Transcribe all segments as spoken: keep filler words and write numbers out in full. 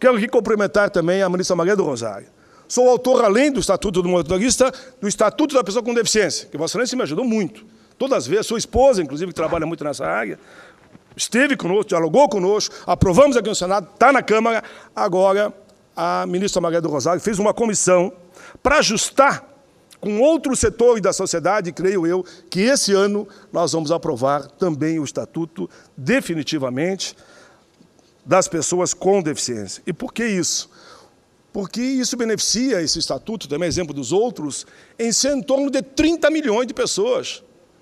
Quero aqui cumprimentar também a ministra Maria do Rosário. Sou autor, além do Estatuto do Motorista, do Estatuto da Pessoa com Deficiência, que Vossa Excelência me ajudou muito. Todas as vezes, sua esposa, inclusive, que trabalha muito nessa área, esteve conosco, dialogou conosco, aprovamos aqui no Senado, está na Câmara. Agora, a ministra Maria do Rosário fez uma comissão para ajustar com outros setores da sociedade, creio eu, que esse ano nós vamos aprovar também o Estatuto, definitivamente, das pessoas com deficiência. E por que isso? Porque isso beneficia, esse Estatuto, também exemplo dos outros, em ser em torno de trinta milhões de pessoas.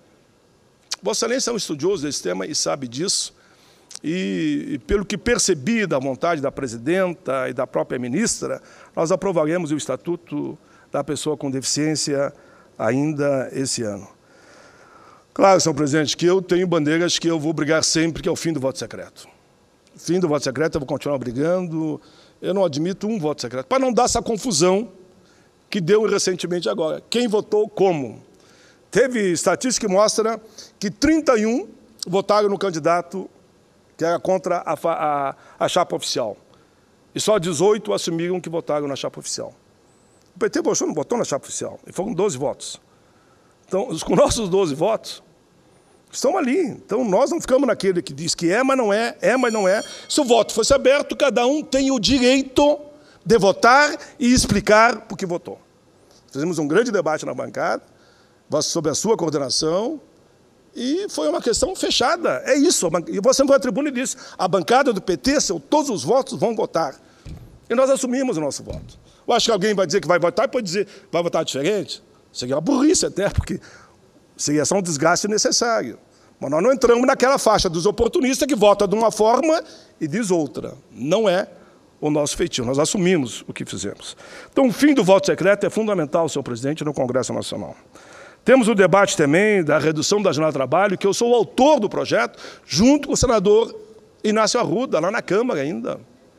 Vossa Excelência é um estudioso desse tema e sabe disso, e, e pelo que percebi da vontade da presidenta e da própria ministra, nós aprovaremos o Estatuto da Pessoa com Deficiência ainda esse ano. Claro, senhor presidente, que eu tenho bandeiras que eu vou brigar sempre, que é o fim do voto secreto. Fim do voto secreto, eu vou continuar brigando. Eu não admito um voto secreto, para não dar essa confusão que deu recentemente agora. Quem votou como? Teve estatística que mostra que trinta e um votaram no candidato que era contra a, a, a chapa oficial. E só dezoito assumiram que votaram na chapa oficial. O P T não votou na chapa oficial, e foram doze votos. Então, com nossos doze votos, estão ali. Então, nós não ficamos naquele que diz que é, mas não é, é, mas não é. Se o voto fosse aberto, cada um tem o direito de votar e explicar por que votou. Fizemos um grande debate na bancada, sobre a sua coordenação, e foi uma questão fechada. É isso. E você foi à tribuna e disse, a bancada do P T, todos os votos vão votar. E nós assumimos o nosso voto. Eu acho que alguém vai dizer que vai votar e pode dizer vai votar diferente. Seria uma burrice até, porque seria só um desgaste necessário. Mas nós não entramos naquela faixa dos oportunistas que votam de uma forma e diz outra. Não é o nosso feitio. Nós assumimos o que fizemos. Então, o fim do voto secreto é fundamental, senhor presidente, no Congresso Nacional. Temos o debate também da redução da jornada de trabalho, que eu sou o autor do projeto, junto com o senador Inácio Arruda, lá na Câmara ainda.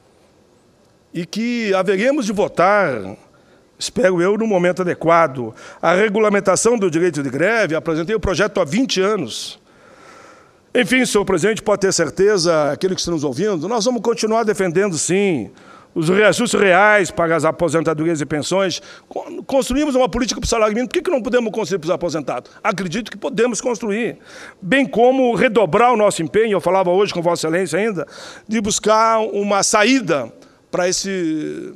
E que haveremos de votar, espero eu, no momento adequado, a regulamentação do direito de greve. Apresentei o projeto há vinte anos. Enfim, senhor presidente, pode ter certeza, aquele que está nos ouvindo, nós vamos continuar defendendo, sim, os reajustes reais para as aposentadorias e pensões. Construímos uma política para o salário mínimo. Por que que não podemos construir para os aposentados? Acredito que podemos construir. Bem como redobrar o nosso empenho, eu falava hoje com Vossa Excelência ainda, de buscar uma saída para esse,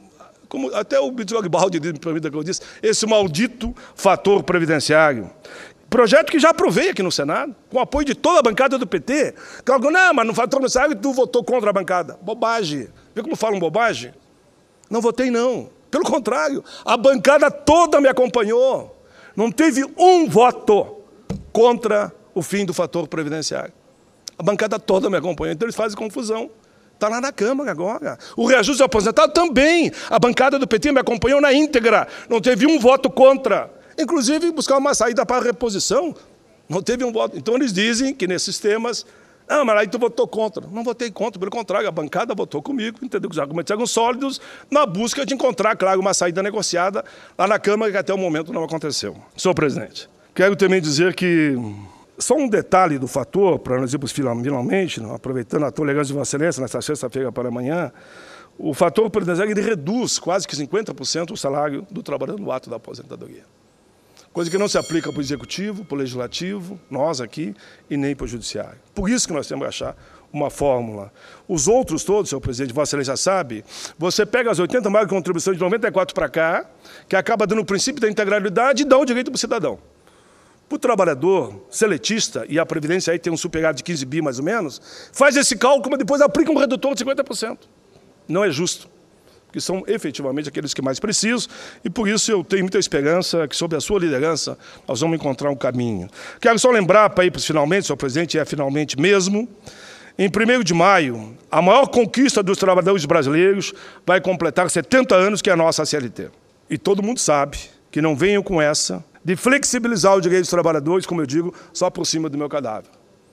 como até o Bicho Garibaldi permita que eu disse, esse maldito fator previdenciário. Projeto que já aprovei aqui no Senado, com o apoio de toda a bancada do P T. Claro, não, mas no fator previdenciário tu votou contra a bancada. Bobagem. Vê como falam bobagem? Não votei, não. Pelo contrário, a bancada toda me acompanhou. Não teve um voto contra o fim do fator previdenciário. A bancada toda me acompanhou. Então eles fazem confusão. Está lá na Câmara agora. O reajuste aposentado também. A bancada do P T me acompanhou na íntegra. Não teve um voto contra. Inclusive, buscar uma saída para a reposição. Não teve um voto. Então, eles dizem que nesses temas... Ah, mas aí tu votou contra. Não votei contra, pelo contrário, a bancada votou comigo, entendeu? Os argumentos eram sólidos, na busca de encontrar, claro, uma saída negociada lá na Câmara, que até o momento não aconteceu. Senhor presidente, quero também dizer que... Só um detalhe do fator, para nós irmos finalmente, aproveitando a tolerância de Vossa Excelência, nesta sexta-feira para amanhã, o fator previdenciário ele reduz quase que cinquenta por cento o salário do trabalhador no ato da aposentadoria. Coisa que não se aplica para o Executivo, para o Legislativo, nós aqui, e nem para o Judiciário. Por isso que nós temos que achar uma fórmula. Os outros todos, senhor presidente, Vossa Excelência sabe, você pega as oitenta maiores contribuições de noventa e quatro para cá, que acaba dando o princípio da integralidade e dá o direito para o cidadão. Para o trabalhador seletista, e a Previdência aí tem um superávit de quinze bi mais ou menos, faz esse cálculo, mas depois aplica um redutor de cinquenta por cento. Não é justo, porque são efetivamente aqueles que mais precisam, e por isso eu tenho muita esperança que, sob a sua liderança, nós vamos encontrar um caminho. Quero só lembrar, para ir para os finalmente, senhor presidente, é finalmente mesmo, em primeiro de maio, a maior conquista dos trabalhadores brasileiros vai completar setenta anos, que é a nossa C L T. E todo mundo sabe que não venham com essa de flexibilizar o direito dos trabalhadores, como eu digo, só por cima do meu cadáver.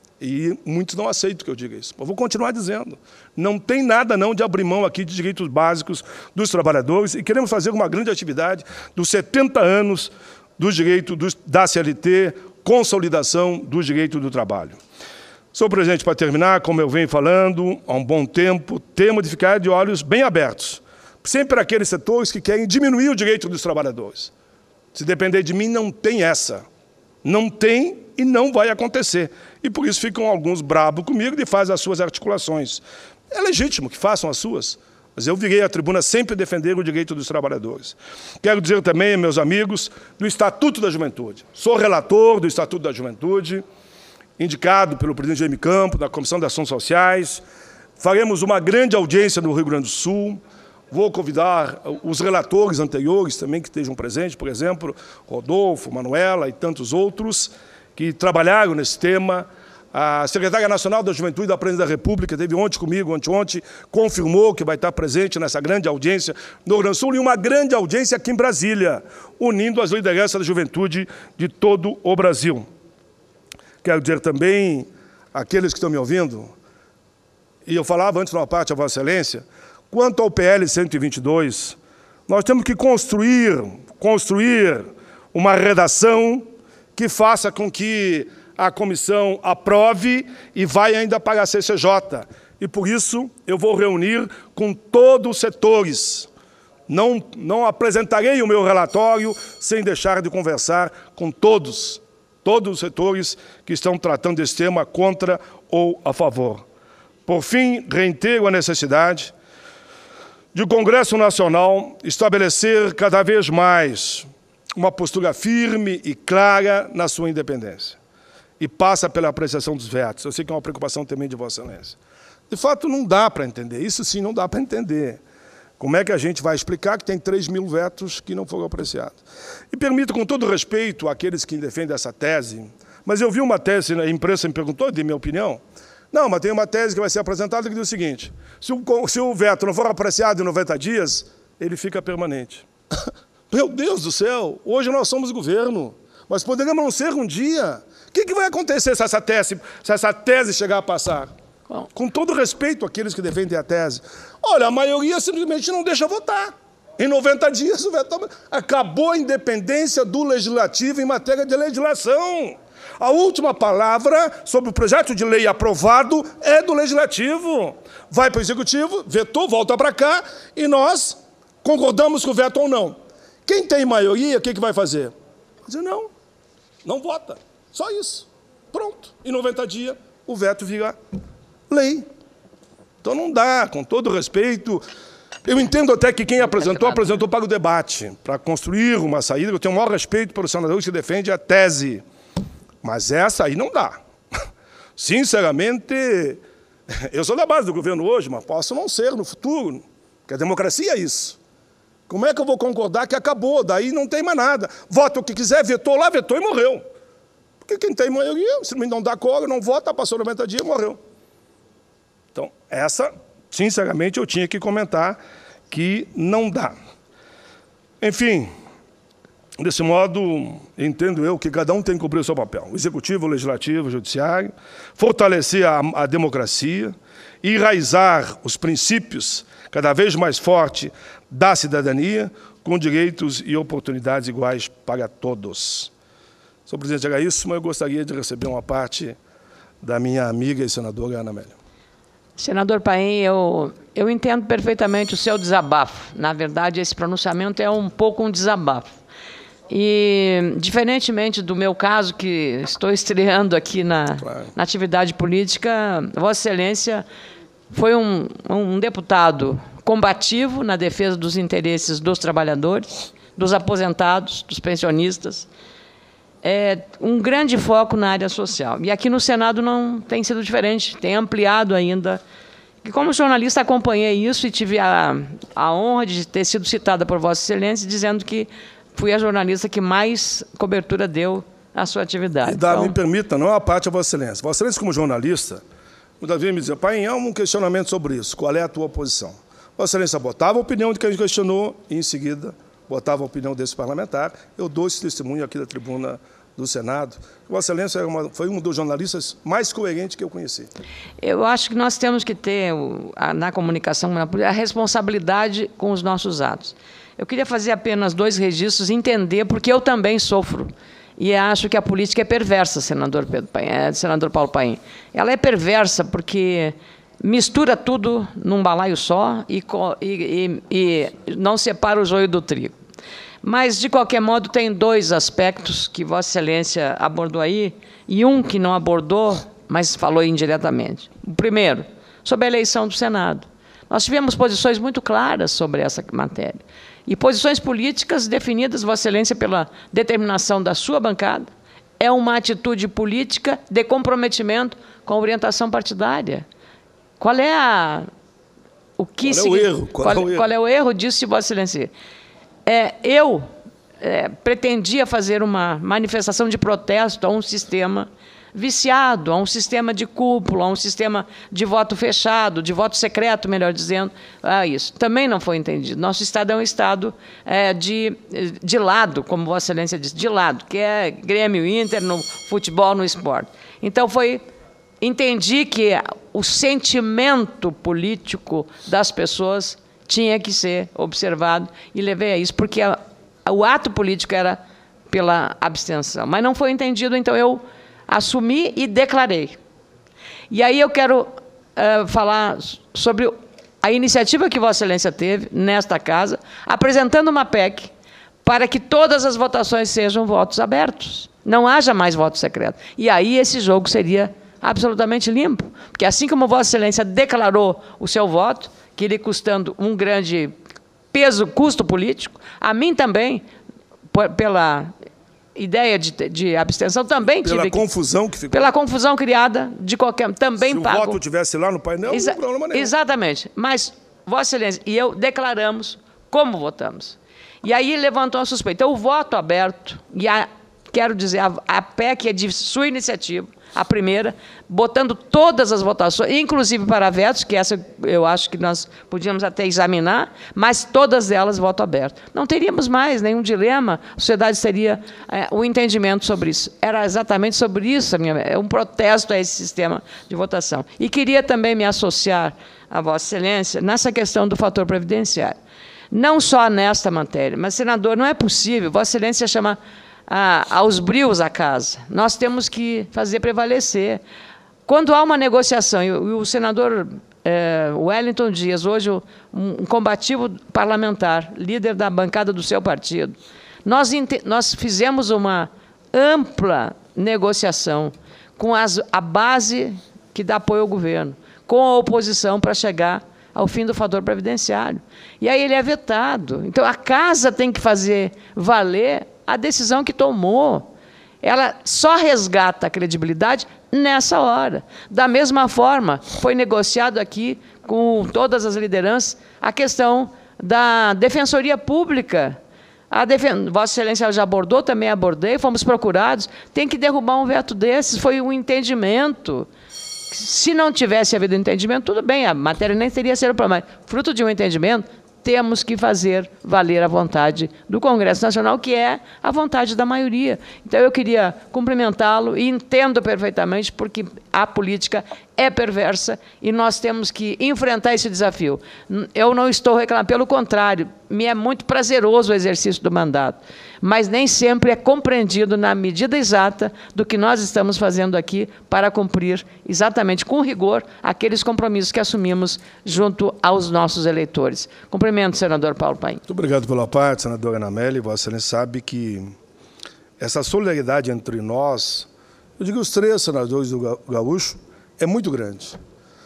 E muitos não aceitam que eu diga isso. Eu vou continuar dizendo. Não tem nada não de abrir mão aqui de direitos básicos dos trabalhadores e queremos fazer uma grande atividade dos setenta anos do direito dos, da C L T, consolidação do direito do trabalho. Senhor presidente, para terminar, como eu venho falando há um bom tempo, temos de ficar de olhos bem abertos, sempre aqueles setores que querem diminuir o direito dos trabalhadores. Se depender de mim, não tem essa. Não tem e não vai acontecer. E por isso ficam alguns brabos comigo e fazem as suas articulações. É legítimo que façam as suas, mas eu virei à tribuna sempre defender o direito dos trabalhadores. Quero dizer também, meus amigos, do Estatuto da Juventude. Sou relator do Estatuto da Juventude, indicado pelo presidente Jaime Campos, da Comissão de Ações Sociais. Faremos uma grande audiência no Rio Grande do Sul. Vou convidar os relatores anteriores também que estejam presentes, por exemplo, Rodolfo, Manuela e tantos outros que trabalharam nesse tema. A secretária nacional da Juventude da Presidência da República esteve ontem comigo, ontem, confirmou que vai estar presente nessa grande audiência no Rio Grande do Sul e uma grande audiência aqui em Brasília, unindo as lideranças da juventude de todo o Brasil. Quero dizer também àqueles que estão me ouvindo, e eu falava antes numa parte a Vossa Excelência, quanto ao P L cento e vinte e dois, nós temos que construir, construir uma redação que faça com que a comissão aprove e vai ainda para a C C J. E, por isso, eu vou reunir com todos os setores. Não, não apresentarei o meu relatório sem deixar de conversar com todos, todos os setores que estão tratando desse tema contra ou a favor. Por fim, reitero a necessidade de o Congresso Nacional estabelecer cada vez mais uma postura firme e clara na sua independência. E passa pela apreciação dos vetos. Eu sei que é uma preocupação também de Vossa Excelência. De fato, não dá para entender. Isso sim não dá para entender. Como é que a gente vai explicar que tem três mil vetos que não foram apreciados? E permito, com todo respeito àqueles que defendem essa tese, mas eu vi uma tese, a imprensa me perguntou, dei minha opinião. Não, mas tem uma tese que vai ser apresentada que diz o seguinte, se o, se o veto não for apreciado em noventa dias, ele fica permanente. Meu Deus do céu, hoje nós somos governo, mas poderíamos não ser um dia. O que, que vai acontecer se essa tese, se essa tese chegar a passar? Bom, com todo respeito àqueles que defendem a tese, olha, a maioria simplesmente não deixa votar. Em noventa dias, o veto acabou a independência do legislativo em matéria de legislação. A última palavra sobre o projeto de lei aprovado é do legislativo. Vai para o executivo, vetou, volta para cá, e nós concordamos com o veto ou não. Quem tem maioria, o que, que vai fazer? Vai dizer não, não vota. Só isso. Pronto. Em noventa dias, o veto vira lei. Então não dá, com todo respeito. Eu entendo até que quem apresentou, apresentou para o debate, para construir uma saída. Eu tenho o maior respeito pelos senadores que defendem a tese. Mas essa aí não dá. Sinceramente, eu sou da base do governo hoje, mas posso não ser no futuro, porque a democracia é isso. Como é que eu vou concordar que acabou? Daí não tem mais nada. Vota o que quiser, vetou lá, vetou e morreu. Porque quem tem maioria, se não dá coro, não vota, passou noventa dias e morreu. Então, essa, sinceramente, eu tinha que comentar que não dá. Enfim, desse modo, entendo eu que cada um tem que cumprir o seu papel. O executivo, o legislativo, o judiciário, fortalecer a, a democracia, enraizar os princípios cada vez mais fortes da cidadania, com direitos e oportunidades iguais para todos. Senhor presidente, era isso, mas eu gostaria de receber uma parte da minha amiga e senadora Ana Amélia. Senador Paim, eu, eu entendo perfeitamente o seu desabafo. Na verdade, esse pronunciamento é um pouco um desabafo. E, diferentemente do meu caso, que estou estreando aqui na, claro. na atividade política, Vossa Excelência foi um, um deputado combativo na defesa dos interesses dos trabalhadores, dos aposentados, dos pensionistas, é, um grande foco na área social. E aqui no Senado não tem sido diferente, tem ampliado ainda. E como jornalista acompanhei isso e tive a, a honra de ter sido citada por Vossa Excelência, dizendo que fui a jornalista que mais cobertura deu à sua atividade. E, Dá, então, me permita, não é uma parte a Vossa Excelência. Vossa Excelência, como jornalista, muitas vezes me dizia, pai, há um questionamento sobre isso, qual é a tua posição? Vossa Excelência botava a opinião de quem questionou e, em seguida, botava a opinião desse parlamentar. Eu dou esse testemunho aqui da tribuna do Senado. Vossa Excelência é uma, foi um dos jornalistas mais coerentes que eu conheci. Eu acho que nós temos que ter, na comunicação, a responsabilidade com os nossos atos. Eu queria fazer apenas dois registros, entender, porque eu também sofro e acho que a política é perversa, senador, Pedro Paim, é, senador Paulo Paim. Ela é perversa porque mistura tudo num balaio só e, e, e, e não separa o joio do trigo. Mas, de qualquer modo, tem dois aspectos que Vossa Excelência abordou aí, e um que não abordou, mas falou indiretamente. O primeiro, sobre a eleição do Senado. Nós tivemos posições muito claras sobre essa matéria. E posições políticas definidas, Vossa Excelência, pela determinação da sua bancada. É uma atitude política de comprometimento com a orientação partidária. Qual é a... O que qual é o erro? Qual, qual, é o erro? Qual é o erro disso, Vossa Excelência? É, eu é, pretendia fazer uma manifestação de protesto a um sistema viciado, a um sistema de cúpula, a um sistema de voto fechado, de voto secreto, melhor dizendo, a isso. Também não foi entendido. Nosso Estado é um Estado é, de, de lado, como Vossa Excelência disse, de lado, que é Grêmio, Inter, no futebol, no esporte. Então, foi... entendi que o sentimento político das pessoas tinha que ser observado e levei a isso, porque a, o ato político era pela abstenção. Mas não foi entendido, então eu assumi e declarei. E aí eu quero uh, falar sobre a iniciativa que Vossa Excelência teve nesta casa, apresentando uma P E C para que todas as votações sejam votos abertos. Não haja mais voto secreto. E aí esse jogo seria absolutamente limpo. Porque assim como Vossa Excelência declarou o seu voto, que lhe custando um grande peso, custo político, a mim também, pela ideia de, de abstenção, também pela tive... Pela confusão que ficou. Pela confusão criada, de qualquer... Também Se pago... o voto tivesse lá no painel, Exa não tem problema nenhum. Exatamente. Mas Vossa Excelência e eu declaramos como votamos. E aí levantou a suspeita. Então, o voto aberto, e a, quero dizer, a, a P E C é de sua iniciativa, a primeira, botando todas as votações, inclusive para vetos, que essa eu acho que nós podíamos até examinar, mas todas elas voto aberto. Não teríamos mais nenhum dilema, a sociedade teria é, o entendimento sobre isso. Era exatamente sobre isso, a minha, é um protesto a esse sistema de votação. E queria também me associar a Vossa Excelência nessa questão do fator previdenciário. Não só nesta matéria, mas, senador, não é possível, Vossa Excelência chama... Ah, aos brios a casa. Nós temos que fazer prevalecer. Quando há uma negociação, e o, o senador eh, Wellington Dias, hoje um, um combativo parlamentar, líder da bancada do seu partido, nós, nós fizemos uma ampla negociação com as, a base que dá apoio ao governo, com a oposição para chegar ao fim do fator previdenciário. E aí ele é vetado. Então, a casa tem que fazer valer a decisão que tomou. Ela só resgata a credibilidade nessa hora. Da mesma forma, foi negociado aqui com todas as lideranças a questão da Defensoria Pública. A Defen- Vossa Excelência já abordou, também abordei, fomos procurados. Tem que derrubar um veto desses, foi um entendimento. Se não tivesse havido entendimento, tudo bem, a matéria nem teria sido problema. Fruto de um entendimento, temos que fazer valer a vontade do Congresso Nacional, que é a vontade da maioria. Então, eu queria cumprimentá-lo e entendo perfeitamente porque a política é perversa e nós temos que enfrentar esse desafio. Eu não estou reclamando, pelo contrário, me é muito prazeroso o exercício do mandato, mas nem sempre é compreendido na medida exata do que nós estamos fazendo aqui para cumprir exatamente com rigor aqueles compromissos que assumimos junto aos nossos eleitores. Cumprimento, senador Paulo Paim. Muito obrigado pela parte, senadora Ana Amélia. Vossa Excelência sabe que essa solidariedade entre nós, eu digo os três senadores do Gaúcho, é muito grande.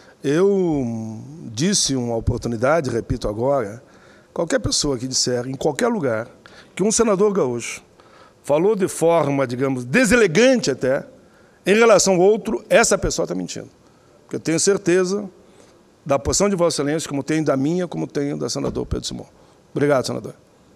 Eu disse uma oportunidade, repito agora, qualquer pessoa que disser, em qualquer lugar, que um senador gaúcho falou de forma, digamos, deselegante até, em relação ao outro, essa pessoa está mentindo. Porque eu tenho certeza da posição de Vossa Excelência, como tenho da minha, como tenho da senadora Pedro Simão. Obrigado, senador.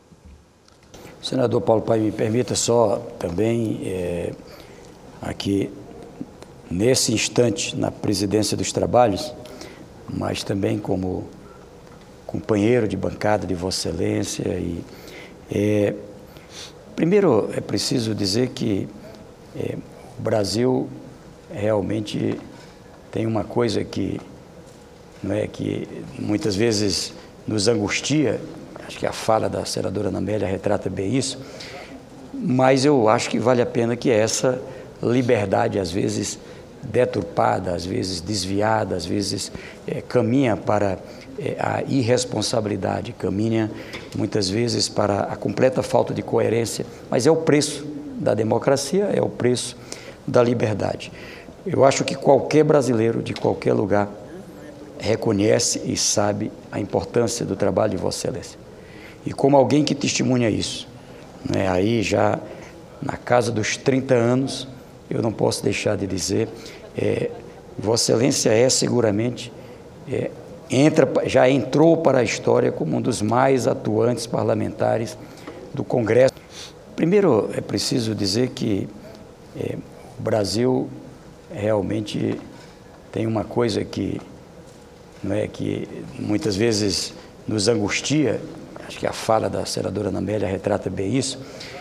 Senador Paulo Paim, me permita só também, é, aqui, nesse instante, na presidência dos trabalhos, mas também como companheiro de bancada de Vossa Excelência. E, é, primeiro, é preciso dizer que é, o Brasil realmente tem uma coisa que, não é, que muitas vezes nos angustia, acho que a fala da senadora Ana Amélia retrata bem isso. mas eu acho que vale a pena que essa liberdade, às vezes deturpada, às vezes desviada, às vezes é, caminha para é, a irresponsabilidade, caminha muitas vezes para a completa falta de coerência, mas é o preço da democracia, é o preço da liberdade. Eu acho que qualquer brasileiro, de qualquer lugar, reconhece e sabe a importância do trabalho de Vossa Excelência. E como alguém que testemunha isso, né, aí já na casa dos trinta anos, eu não posso deixar de dizer, é, Vossa Excelência é seguramente, é, entra, já entrou para a história como um dos mais atuantes parlamentares do Congresso. Primeiro, é preciso dizer que é, o Brasil realmente tem uma coisa que, não é, que muitas vezes nos angustia, acho que a fala da senadora Ana Amélia retrata bem isso,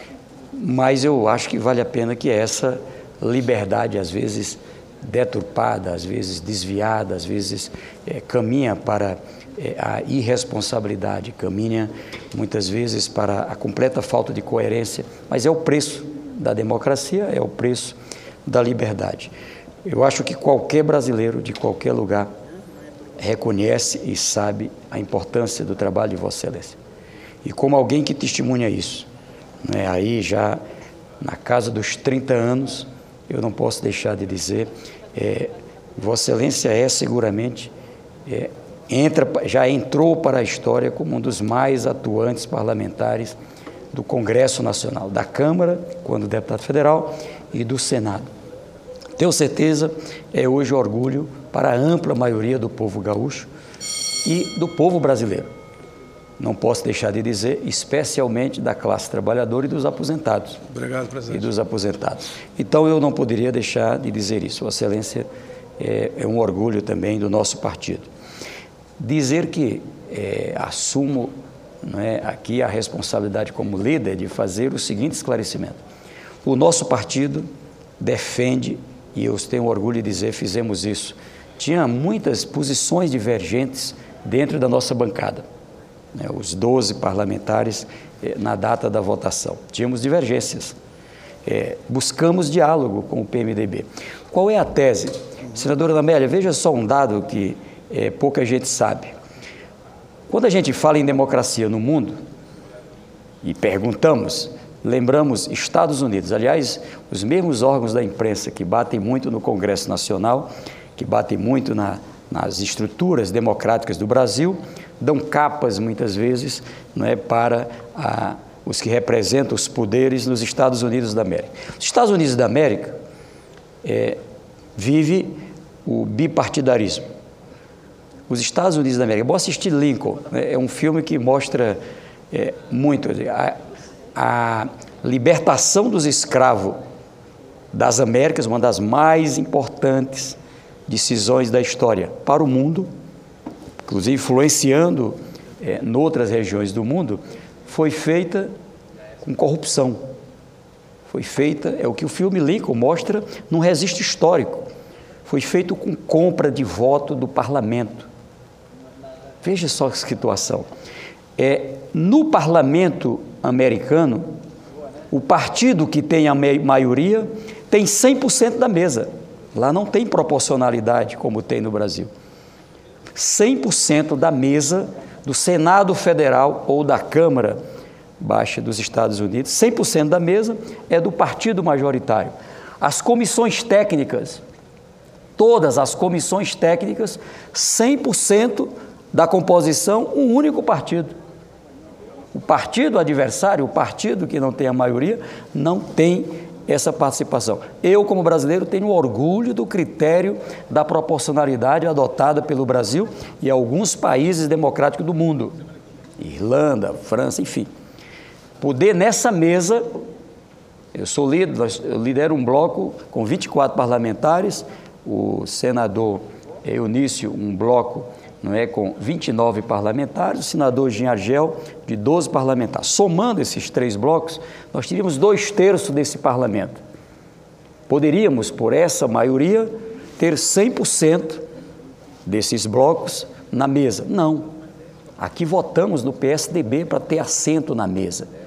mas eu acho que vale a pena que essa liberdade, às vezes deturpada, às vezes desviada, às vezes é, caminha para é, a irresponsabilidade, caminha muitas vezes para a completa falta de coerência, mas é o preço da democracia, é o preço da liberdade. Eu acho que qualquer brasileiro, de qualquer lugar, reconhece e sabe a importância do trabalho de Vossa Excelência. E como alguém que testemunha isso, né, aí já na casa dos trinta anos, eu não posso deixar de dizer, é, Vossa Excelência é seguramente, é, entra, já entrou para a história como um dos mais atuantes parlamentares do Congresso Nacional, da Câmara, quando deputado federal, e do Senado. Tenho certeza, é hoje orgulho para a ampla maioria do povo gaúcho e do povo brasileiro. Não posso deixar de dizer, especialmente da classe trabalhadora e dos aposentados. Obrigado, presidente. E dos aposentados. Então, eu não poderia deixar de dizer isso. Vossa Excelência é, é um orgulho também do nosso partido. Dizer que é, assumo, não é, aqui a responsabilidade como líder de fazer o seguinte esclarecimento. O nosso partido defende, e eu tenho orgulho de dizer, fizemos isso. Tinha muitas posições divergentes dentro da nossa bancada. Né, os doze parlamentares eh, na data da votação. Tínhamos divergências. Eh, buscamos diálogo com o P M D B. Qual é a tese? Senadora Ana Amélia, veja só um dado que eh, pouca gente sabe. Quando a gente fala em democracia no mundo, e perguntamos, lembramos Estados Unidos. Aliás, os mesmos órgãos da imprensa que batem muito no Congresso Nacional, que batem muito na, nas estruturas democráticas do Brasil, dão capas, muitas vezes, não é, para a, os que representam os poderes nos Estados Unidos da América. Os Estados Unidos da América é, vive o bipartidarismo. Os Estados Unidos da América, vou assistir Lincoln, né, é um filme que mostra é, muito a, a libertação dos escravos das Américas, uma das mais importantes decisões da história para o mundo, inclusive influenciando é, em outras regiões do mundo, foi feita com corrupção. Foi feita, é o que o filme Lincoln mostra num registro histórico, foi feito com compra de voto do parlamento. Veja só que situação. É, no parlamento americano, o partido que tem a maioria tem cem por cento da mesa. Lá não tem proporcionalidade como tem no Brasil. cem por cento da mesa do Senado Federal ou da Câmara Baixa dos Estados Unidos, cem por cento da mesa é do partido majoritário. As comissões técnicas, todas as comissões técnicas, cem por cento da composição, um único partido. O partido adversário, o partido que não tem a maioria, não tem essa participação. Eu, como brasileiro, tenho orgulho do critério da proporcionalidade adotada pelo Brasil e alguns países democráticos do mundo, Irlanda, França, enfim. Poder nessa mesa, eu sou líder, eu lidero um bloco com vinte e quatro parlamentares, o senador Eunício, um bloco, não é, com vinte e nove parlamentares, o senador Jean Argel, de doze parlamentares. Somando esses três blocos, nós teríamos dois terços desse parlamento. Poderíamos, por essa maioria, ter cem por cento desses blocos na mesa. Não. Aqui votamos no P S D B para ter assento na mesa.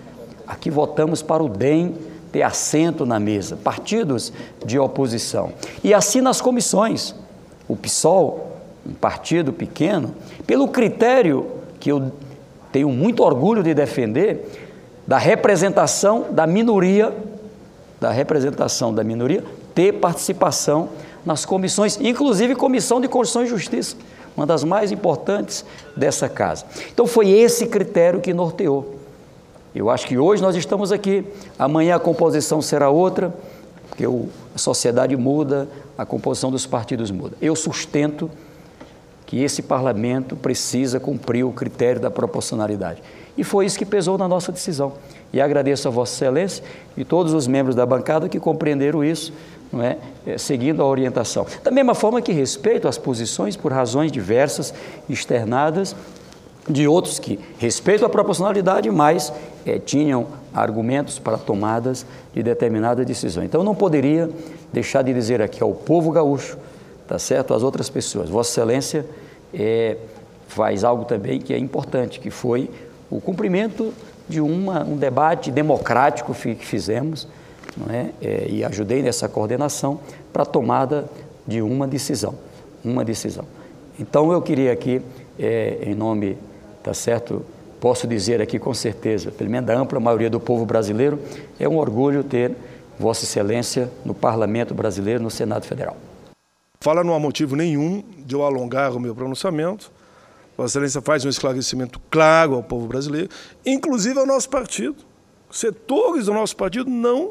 Aqui votamos para o D E M ter assento na mesa, partidos de oposição. E assim nas comissões, o PSOL, um partido pequeno, pelo critério que eu tenho muito orgulho de defender, da representação da minoria, da representação da minoria, ter participação nas comissões, inclusive Comissão de Constituição e Justiça, uma das mais importantes dessa casa. Então foi esse critério que norteou. Eu acho que hoje nós estamos aqui, amanhã a composição será outra, porque o, a sociedade muda, a composição dos partidos muda. Eu sustento que esse parlamento precisa cumprir o critério da proporcionalidade. E foi isso que pesou na nossa decisão. E agradeço a Vossa Excelência e todos os membros da bancada que compreenderam isso, não é? É, seguindo a orientação. Da mesma forma que respeito as posições por razões diversas, externadas, de outros que respeitam a proporcionalidade, mas é, tinham argumentos para tomadas de determinada decisão. Então, eu não poderia deixar de dizer aqui ao povo gaúcho, tá certo? Às outras pessoas. Vossa Excelência é, faz algo também que é importante, que foi o cumprimento de uma, um debate democrático que fizemos, não é? É, e ajudei nessa coordenação para a tomada de uma decisão, uma decisão. Então, eu queria aqui, é, em nome, tá certo, posso dizer aqui com certeza, pelo menos da ampla maioria do povo brasileiro, é um orgulho ter Vossa Excelência no Parlamento Brasileiro, no Senado Federal. Fala não há motivo nenhum de eu alongar o meu pronunciamento. Vossa Excelência faz um esclarecimento claro ao povo brasileiro, inclusive ao nosso partido. Setores do nosso partido não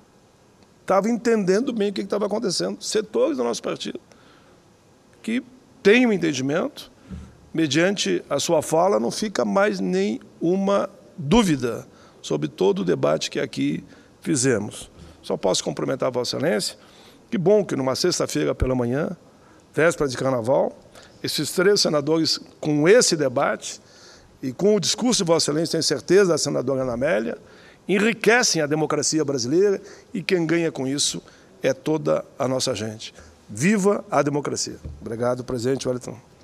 estavam entendendo bem o que estava acontecendo. Setores do nosso partido que têm um entendimento, mediante a sua fala, não fica mais nenhuma dúvida sobre todo o debate que aqui fizemos. Só posso cumprimentar a Vossa Excelência. Que bom que numa sexta-feira pela manhã, véspera de carnaval, esses três senadores, com esse debate e com o discurso de Vossa Excelência, tenho certeza, da senadora Ana Amélia, enriquecem a democracia brasileira e quem ganha com isso é toda a nossa gente. Viva a democracia. Obrigado, presidente Wellington.